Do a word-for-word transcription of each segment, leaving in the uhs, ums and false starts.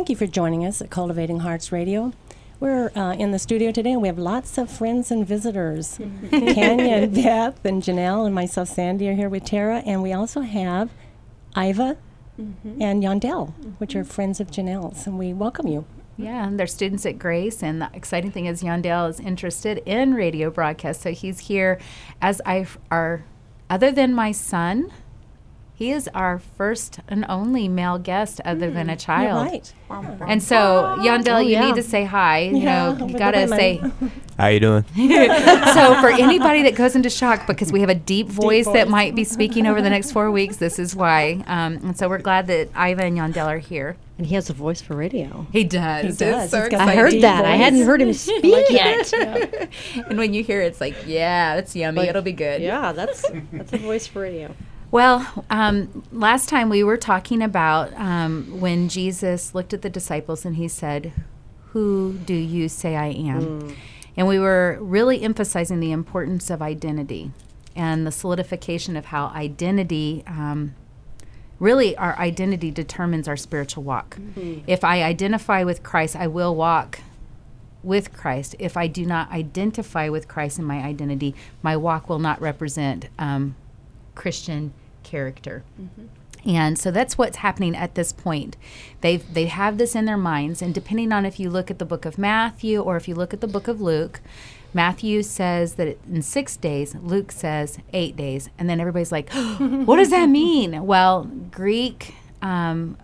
thank you for joining us at Cultivating Hearts Radio. We're uh, in the studio today, and we have lots of friends and visitors. Tanya and Beth and Janelle and myself, Sandy, are here with Tara, and we also have Iva mm-hmm. and Yondell, mm-hmm. which are friends of Janelle's, and we welcome you. Yeah, and they're students at Grace, and the exciting thing is Yondell is interested in radio broadcast, so he's here as I our, other than my son, he is our first and only male guest other mm, than a child. You're right. And so, Yondell, oh, you yeah. need to say hi. You yeah, know, you got to say. How you doing? So for anybody that goes into shock because we have a deep voice, deep voice that might be speaking over the next four weeks, this is why. Um, and so we're glad that Iva and Yondell are here. And he has a voice for radio. He does. He does. So I heard that. Voice. I hadn't heard him speak yet. Yeah. And when you hear it, it's like, yeah, that's yummy. Like, it'll be good. Yeah, that's that's a voice for radio. Well, um, last time we were talking about um, when Jesus looked at the disciples and he said, "Who do you say I am?" Mm. And we were really emphasizing the importance of identity and the solidification of how identity, um, really our identity determines our spiritual walk. Mm-hmm. If I identify with Christ, I will walk with Christ. If I do not identify with Christ in my identity, my walk will not represent um, Christian character. Mm-hmm. And so that's what's happening at this point. They they have this in their minds, and depending on if you look at the book of Matthew or if you look at the book of Luke, Matthew says that in six days, Luke says eight days, and then everybody's like, what does that mean? Well, Greek um,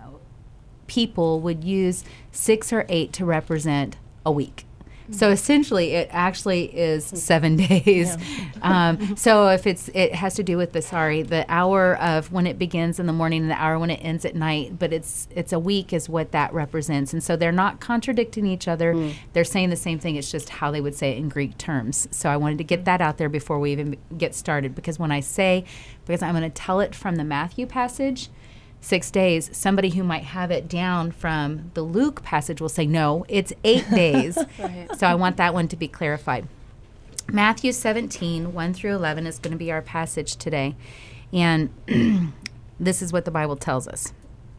people would use six or eight to represent a week. So essentially, it actually is seven days. Yeah. Um, so if it's, it has to do with the sorry, the hour of when it begins in the morning and the hour when it ends at night. But it's it's a week is what that represents, and so they're not contradicting each other. Mm. They're saying the same thing. It's just how they would say it in Greek terms. So I wanted to get that out there before we even get started, because when I say, because I'm going to tell it from the Matthew passage. Six days, somebody who might have it down from the Luke passage will say, no, it's eight days. Right. So I want that one to be clarified. Matthew seventeen, one through eleven is going to be our passage today. And this is what the Bible tells us.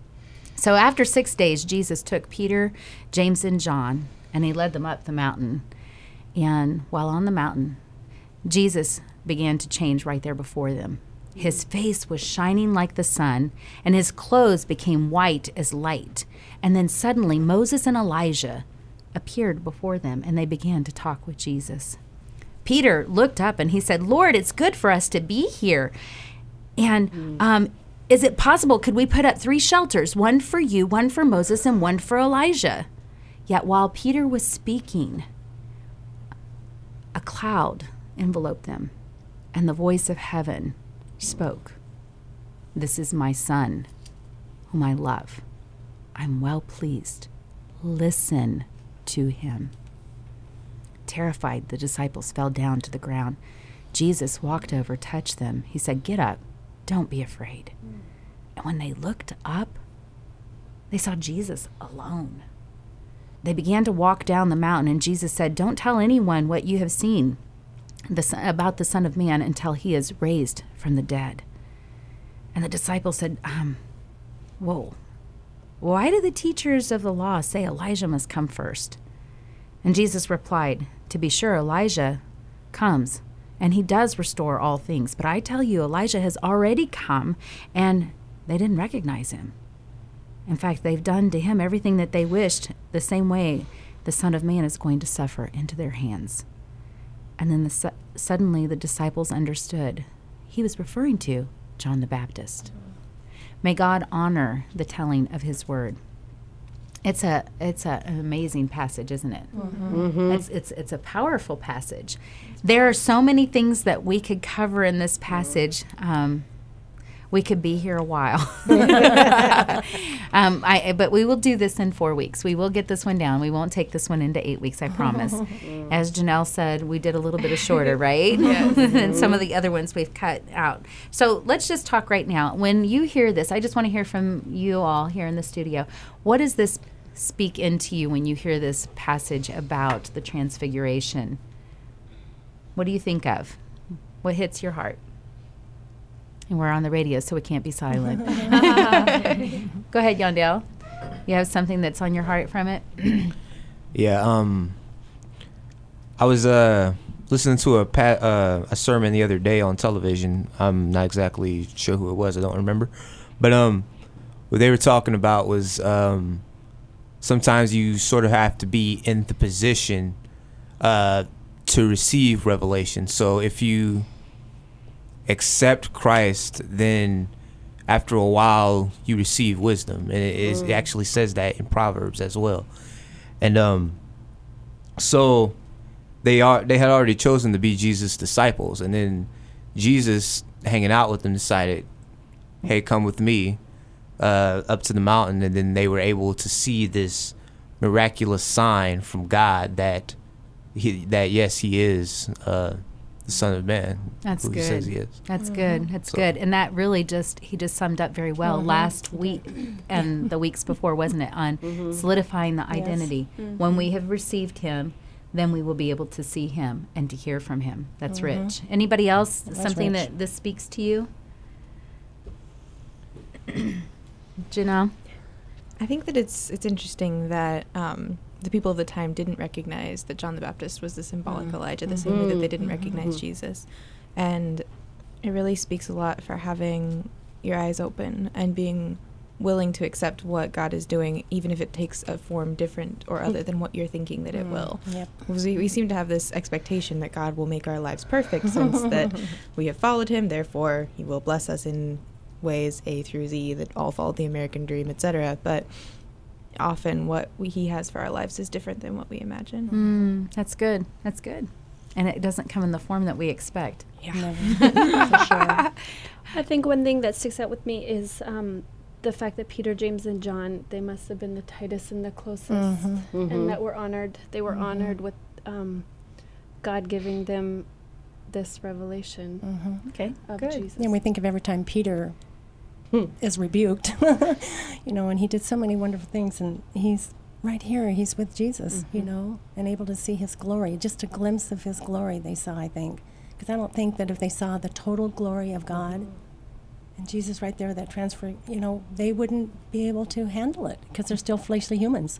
So after six days, Jesus took Peter, James, and John, and he led them up the mountain. And while on the mountain, Jesus began to change right there before them. His face was shining like the sun, and his clothes became white as light. And then suddenly Moses and Elijah appeared before them, and they began to talk with Jesus. Peter looked up, and he said, "Lord, it's good for us to be here. And mm. um, is it possible, could we put up three shelters, one for you, one for Moses, and one for Elijah?" Yet while Peter was speaking, a cloud enveloped them, and the voice of heaven spoke, "This is my son, whom I love. I'm well pleased. Listen to him." Terrified, the disciples fell down to the ground. Jesus walked over, touched them. He said, "Get up. Don't be afraid." Mm. And when they looked up, they saw Jesus alone. They began to walk down the mountain, and Jesus said, "Don't tell anyone what you have seen The son, about the Son of Man until he is raised from the dead." And the disciples said, um, whoa, why do the teachers of the law say Elijah must come first? And Jesus replied, "To be sure, Elijah comes, and he does restore all things. But I tell you, Elijah has already come, and they didn't recognize him. In fact, they've done to him everything that they wished, the same way the Son of Man is going to suffer into their hands." And then the su- suddenly the disciples understood. He was referring to John the Baptist. May God honor the telling of his word. It's a it's a, an amazing passage, isn't it? Mm-hmm. Mm-hmm. It's it's it's a powerful passage. There are so many things that we could cover in this passage. Um, we could be here a while. um, I, but we will do this in four weeks. We will get this one down. We won't take this one into eight weeks, I promise. As Janelle said, we did a little bit of shorter, right? Yes. And some of the other ones we've cut out. So let's just talk right now. When you hear this, I just want to hear from you all here in the studio. What does this speak into you when you hear this passage about the Transfiguration? What do you think of? What hits your heart? And we're on the radio, so we can't be silent. Go ahead, Yondell. You have something that's on your heart from it? Yeah, um, I was uh, listening to a pa- uh, a sermon the other day on television. I'm not exactly sure who it was. I don't remember. But um, what they were talking about was um, sometimes you sort of have to be in the position uh, to receive revelation. So if you accept Christ, then after a while you receive wisdom. And it, is, it actually says that in Proverbs as well. And um, so they are they had already chosen to be Jesus' disciples, and then Jesus, hanging out with them, decided, hey, come with me uh, up to the mountain. And then they were able to see this miraculous sign from God that he that yes, he is uh, the Son of Man. That's who good. He says he is. That's good. That's So- good. And that really just, he just summed up very well last week and the weeks before, wasn't it, on solidifying the identity. When we have received him, then we will be able to see him and to hear from him. That's rich. Anybody else? was Something rich. that this speaks to you? Janelle? I think that it's it's interesting that um, the people of the time didn't recognize that John the Baptist was the symbolic Elijah, the same way that they didn't recognize Jesus. And it really speaks a lot for having your eyes open and being willing to accept what God is doing, even if it takes a form different or other than what you're thinking that it will. Yep. Because we, we seem to have this expectation that God will make our lives perfect since that we have followed him, therefore he will bless us in ways A through Z that all follow the American dream, et cetera. But often what we, he has for our lives is different than what we imagine. Mm, that's good. That's good. And it doesn't come in the form that we expect. Never. For sure. I think one thing that sticks out with me is um, the fact that Peter, James, and John, they must have been the tightest and the closest, and that were honored. They were honored with um, God giving them this revelation Okay. of Good. Jesus. Yeah, we think of every time Peter is rebuked, you know, and he did so many wonderful things, and he's right here, he's with Jesus, you know, and able to see his glory, just a glimpse of his glory they saw, I think. Because I don't think that if they saw the total glory of God and Jesus right there, that transfer, you know, they wouldn't be able to handle it because they're still fleshly humans.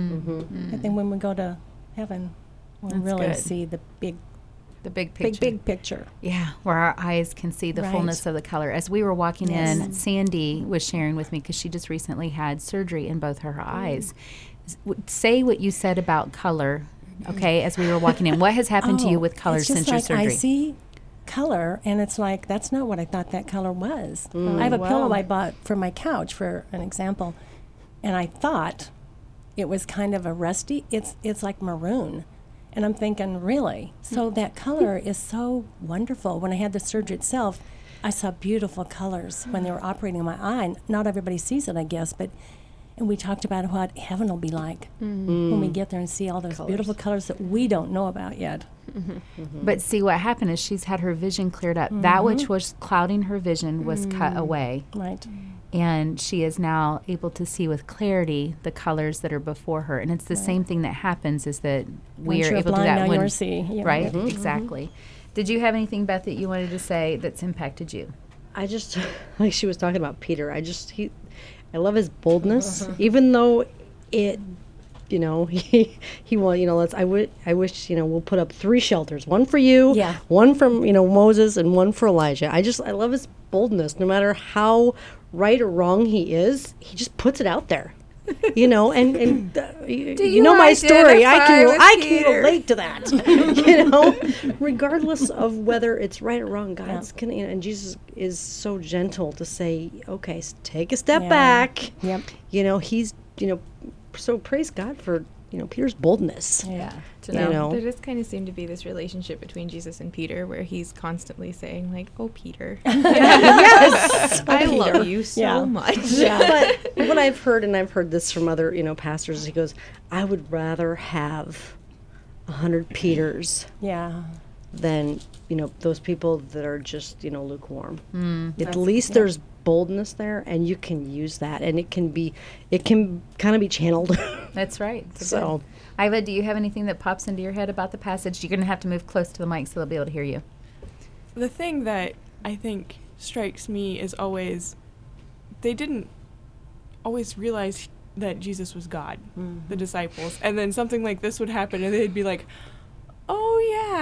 I think when we go to heaven, we'll That's really good. see the big, The big big, picture. big picture. Yeah, where our eyes can see the Right. fullness of the color. As we were walking Yes. in, Sandy was sharing with me because she just recently had surgery in both her eyes. S- w- Say what you said about color, okay, as we were walking in. What has happened to you Oh, with color it's just since your like surgery? I see color, and it's like, that's not what I thought that color was. Mm. I have a Wow. pillow I bought for my couch, for an example, and I thought it was kind of a rusty, it's it's like maroon. And I'm thinking, really? So that color is so wonderful. When I had the surgery itself, I saw beautiful colors when they were operating on my eye. Not everybody sees it, I guess, but and we talked about what heaven will be like when we get there and see all those beautiful colors that we don't know about yet. But see, what happened is she's had her vision cleared up. That which was clouding her vision was cut away. Right. And she is now able to see with clarity the colors that are before her. And it's the same thing that happens is that we Once are you're able to do blind, that now when, you're see. Yeah. right? Exactly. Did you have anything, Beth, that you wanted to say that's impacted you? I just, like she was talking about Peter, I just, he, I love his boldness, even though it, you know, he, he want, you know, let's, I would, I wish, you know, we'll put up three shelters, one for you, Yeah. one from, you know, Moses, and one for Elijah. I just, I love his boldness, no matter how right or wrong he is, he just puts it out there. You know, and, and uh, you, you you know my story. I identify can with I Peter? can relate to that. You know, regardless of whether it's right or wrong, God's can, you know, and Jesus is so gentle to say, okay, s- take a step Yeah. back. Yep. You know, he's, you know, so praise God for, you know, Peter's boldness. Yeah. You know, There does kind of seem to be this relationship between Jesus and Peter where he's constantly saying, like, oh, Peter. yes. I love you so Yeah. much. But what I've heard, and I've heard this from other, you know, pastors, he goes, I would rather have a hundred Peters Yeah. than, you know, those people that are just, you know, lukewarm. Mm, At least there's boldness there, and you can use that, and it can be, it can kind of be channeled. That's right. It's So- good. Iva, do you have anything that pops into your head about the passage? You're going to have to move close to the mic so they'll be able to hear you. The thing that I think strikes me is always they didn't always realize that Jesus was God, the disciples. And then something like this would happen, and they'd be like, oh,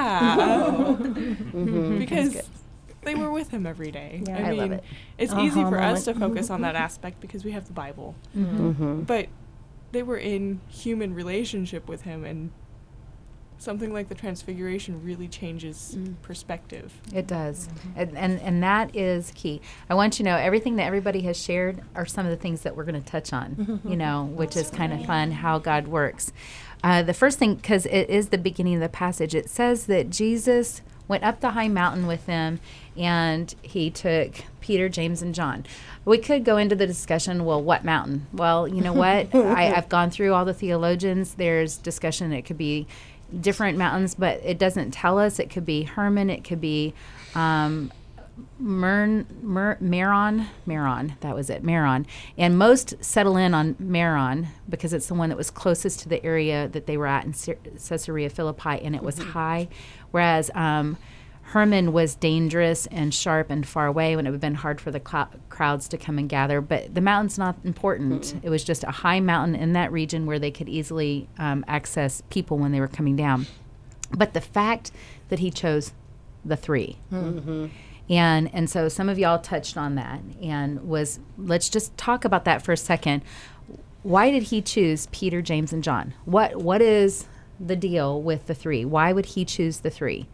yeah. Because they were with him every day. Yeah. I, I mean, love it. it's Aha easy for us to moment. focus on that aspect because we have the Bible. Mm-hmm. But they were in human relationship with him, and something like the Transfiguration really changes perspective. It does. And, and and that is key. I want you to know everything that everybody has shared are some of the things that we're going to touch on, you know, which is kind of fun how God works. Uh, the first thing, because it is the beginning of the passage, it says that Jesus went up the high mountain with them, and he took Peter, James, and John. We could go into the discussion, well, what mountain? Well, you know what? I, I've gone through all the theologians. There's discussion. It could be different mountains, but it doesn't tell us. It could be Hermon. It could be um, Mern, Mer, Meron. Meron, that was it, Meron. And most settle in on Meron because it's the one that was closest to the area that they were at in Caesarea Philippi, and it was high. Whereas um, Hermon was dangerous and sharp and far away when it would have been hard for the cl- crowds to come and gather. But the mountain's not important. Mm-hmm. It was just a high mountain in that region where they could easily um, access people when they were coming down. But the fact that he chose the three. Mm-hmm. And and so some of y'all touched on that and was, let's just talk about that for a second. Why did he choose Peter, James, and John? What What is the deal with the three? Why would he choose the three?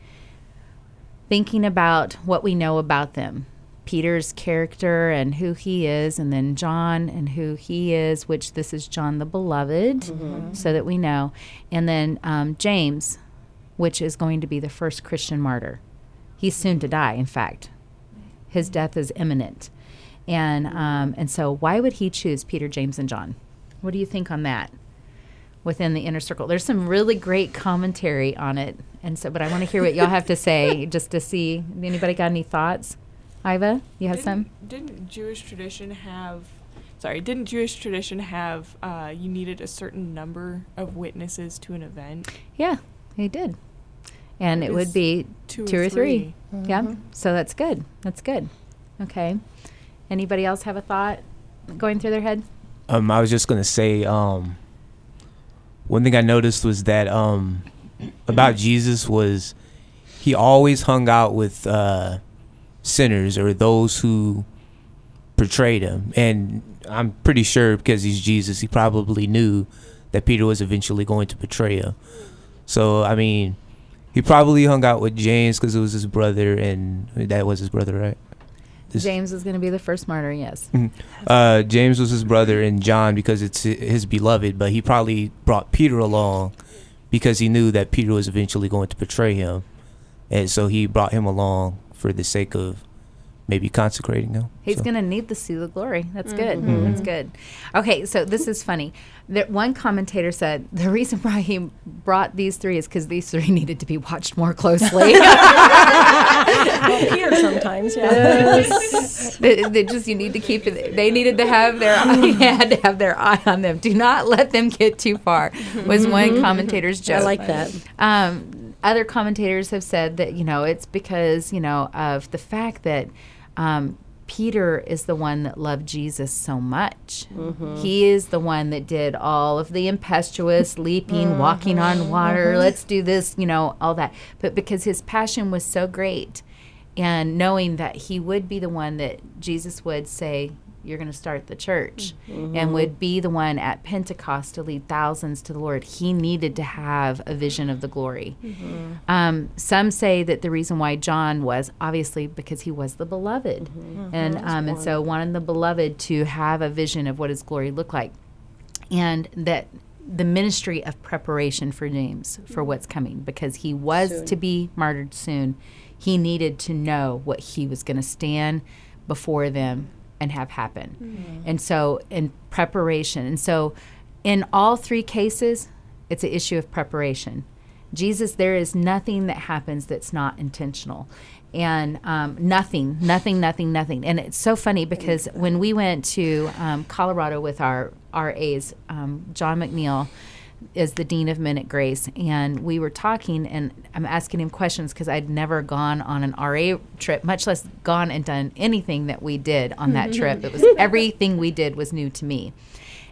Thinking about what we know about them, Peter's character and who he is, and then John and who he is, which this is John the Beloved, mm-hmm. so that we know. And then um, James, which is going to be the first Christian martyr. He's soon to die, in fact. His death is imminent. And um, and so why would he choose Peter, James, and John? What do you think on that within the inner circle? There's some really great commentary on it. And so, but I want to hear what y'all have to say just to see. Anybody got any thoughts? Iva, you have didn't, some? Didn't Jewish tradition have, sorry, didn't Jewish tradition have, uh, you needed a certain number of witnesses to an event? Yeah, he did. And it, It would was be two two, or or three. three. Mm-hmm. Yeah, so that's good. That's good. Okay. Anybody else have a thought going through their head? Um, I was just gonna say, um, one thing I noticed was that um, about Jesus was he always hung out with uh, sinners or those who portrayed him, and I'm pretty sure because he's Jesus, he probably knew that Peter was eventually going to betray him. So I mean, he probably hung out with James because it was his brother, and that was his brother, right? This James is going to be the first martyr, yes. Uh, James was his brother, and John because it's hi- his beloved. But he probably brought Peter along because he knew that Peter was eventually going to betray him, and so he brought him along for the sake of maybe consecrating him. He's So- going to need to see the glory. That's good. Mm-hmm. That's good. Okay, so this is funny. There, one commentator said the reason why he brought these three is because these three needed to be watched more closely. Well, Peter sometimes, yeah. they, they just you need to keep it. They needed to have their eye, had to have their eye on them. Do not let them get too far. Was one commentator's joke. I like that. Um, other commentators have said that you know it's because you know of the fact that um, Peter is the one that loved Jesus so much. Mm-hmm. He is the one that did all of the impetuous leaping, mm-hmm. walking on water. Mm-hmm. Let's do this, you know, all that. But because his passion was so great, and knowing that he would be the one that Jesus would say, you're going to start the church, mm-hmm. and would be the one at Pentecost to lead thousands to the Lord, he needed to have a vision of the glory. Mm-hmm. Um, some say that the reason why John was, obviously, because he was the beloved. Mm-hmm. And um, and so wanted the beloved to have a vision of what his glory looked like. And that the ministry of preparation for James for what's coming, because he was soon to be martyred soon. He needed to know what he was going to stand before them and have happen. Mm-hmm. And so in preparation. And so in all three cases, it's an issue of preparation. Jesus, there is nothing that happens that's not intentional. And um, nothing, nothing, nothing, nothing. And it's so funny because when we went to um, Colorado with our R As, um, John McNeil is the Dean of Men at Grace, and we were talking, and I'm asking him questions because I'd never gone on an R A trip, much less gone and done anything that we did on that trip. It was everything we did was new to me.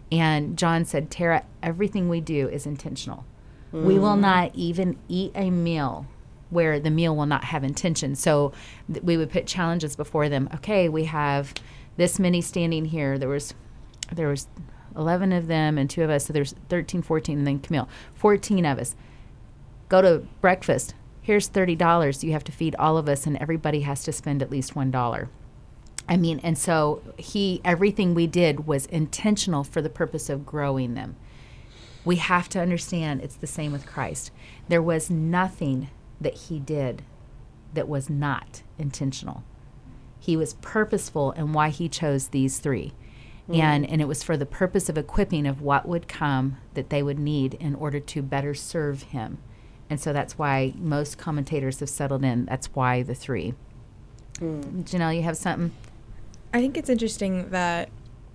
And John said, Tara, everything we do is intentional. We will not even eat a meal where the meal will not have intention. So th- we would put challenges before them. Okay, we have this many standing here. There was there was eleven of them and two of us, so there's thirteen, fourteen, and then Camille. fourteen of us. Go to breakfast. Here's thirty dollars. You have to feed all of us, and everybody has to spend at least one dollar. I mean, and so he, everything we did was intentional for the purpose of growing them. We have to understand it's the same with Christ. There was nothing that he did that was not intentional. He was purposeful in why he chose these three. Mm. And and it was for the purpose of equipping of what would come that they would need in order to better serve him. And so that's why most commentators have settled in. That's why the three. Mm. Janelle, you have something? I think it's interesting that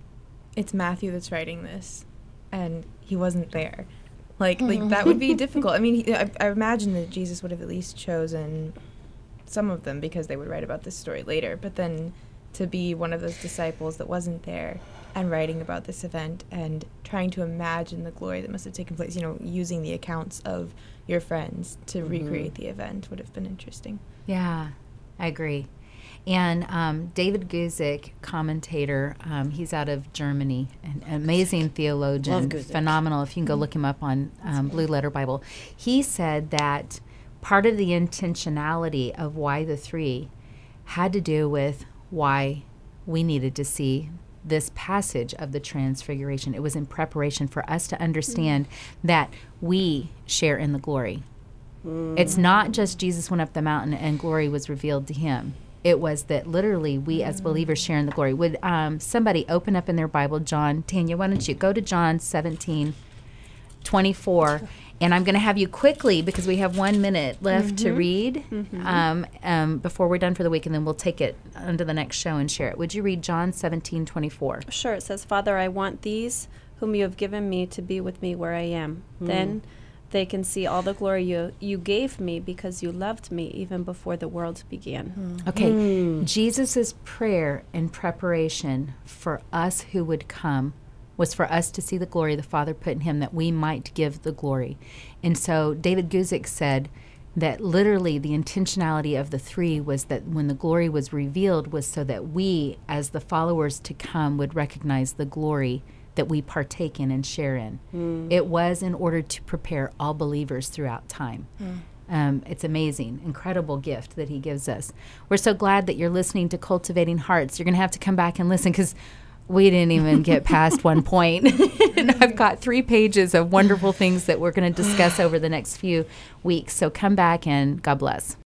it's Matthew that's writing this, and he wasn't there. Like, like that would be difficult. I mean, he, I, I imagine that Jesus would have at least chosen some of them because they would write about this story later. But then to be one of those disciples that wasn't there and writing about this event and trying to imagine the glory that must have taken place, you know, using the accounts of your friends to mm-hmm. recreate the event would have been interesting. Yeah, I agree. And um, David Guzik, commentator, um, he's out of Germany, an amazing theologian, phenomenal. If you can go look him up on um, Blue Letter Bible. He said that part of the intentionality of why the three had to do with why we needed to see this passage of the Transfiguration. It was in preparation for us to understand mm-hmm. that we share in the glory. Mm-hmm. It's not just Jesus went up the mountain and glory was revealed to him. It was that literally we as believers share in the glory. Would um, somebody open up in their Bible, John, Tanya, why don't you go to John seventeen twenty-four, and I'm going to have you quickly, because we have one minute left mm-hmm. to read mm-hmm. um, um, before we're done for the week, and then we'll take it onto the next show and share it. Would you read John seventeen twenty-four? Sure. It says, Father, I want these whom you have given me to be with me where I am. Mm. Then they can see all the glory you you gave me because you loved me even before the world began. Mm. Okay, mm. Jesus' prayer in preparation for us who would come was for us to see the glory the Father put in him, that we might give the glory. And so David Guzik said that literally the intentionality of the three was that when the glory was revealed was so that we, as the followers to come, would recognize the glory that we partake in and share in. Mm. It was in order to prepare all believers throughout time. Mm. Um, it's amazing, incredible gift that he gives us. We're so glad that you're listening to Cultivating Hearts. You're going to have to come back and listen, because we didn't even get past one point. And I've got three pages of wonderful things that we're going to discuss over the next few weeks. So come back and God bless.